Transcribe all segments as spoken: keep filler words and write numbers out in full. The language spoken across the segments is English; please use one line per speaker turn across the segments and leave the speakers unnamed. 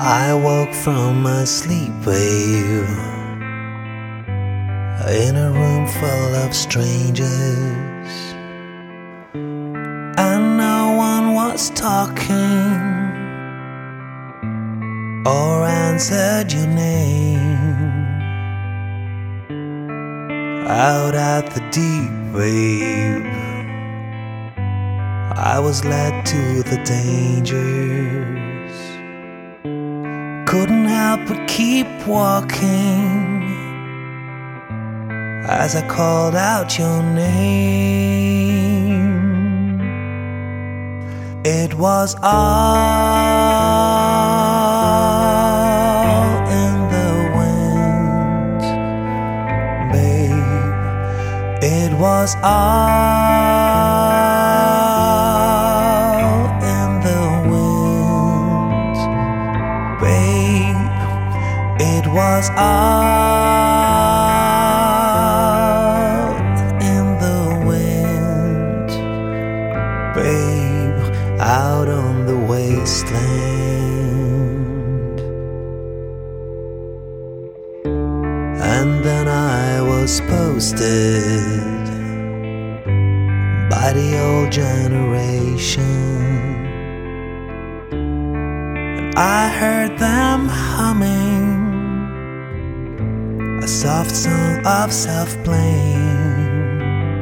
I woke from my sleep, babe, in a room full of strangers, and no one was talking or answered your name. Out at the deep, babe, I was led to the dangers. Couldn't help but keep walking as I called out your name. It was all in the wind, babe. It was all in the wind, babe. It was all in the wind, babe, out on the wasteland. And then I was posted by the old generation, and I heard them humming a soft song of self-blame.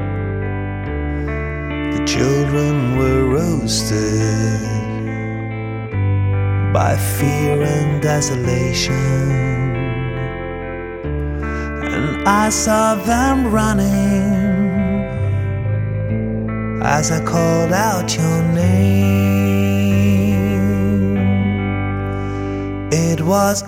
The children were roasted by fear and desolation, and I saw them running as I called out your name. It was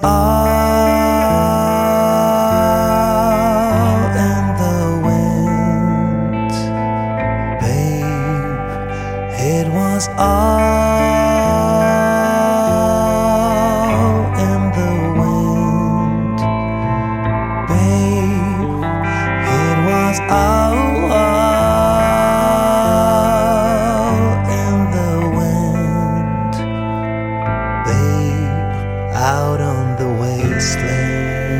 all in the wind, babe. It was all in the wind, babe. It was all out on the wasteland.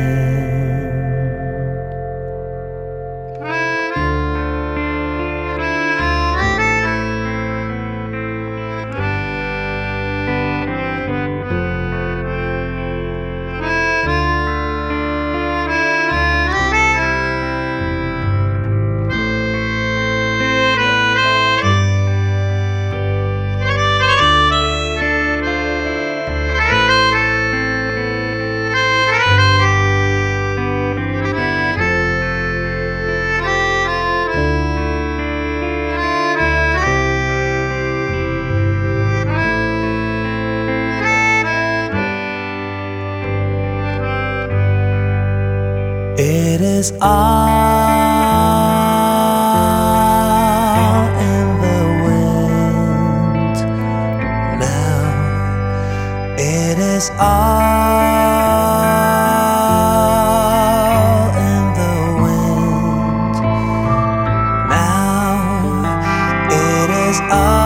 It is all in the wind now. It is all in the wind now. It is all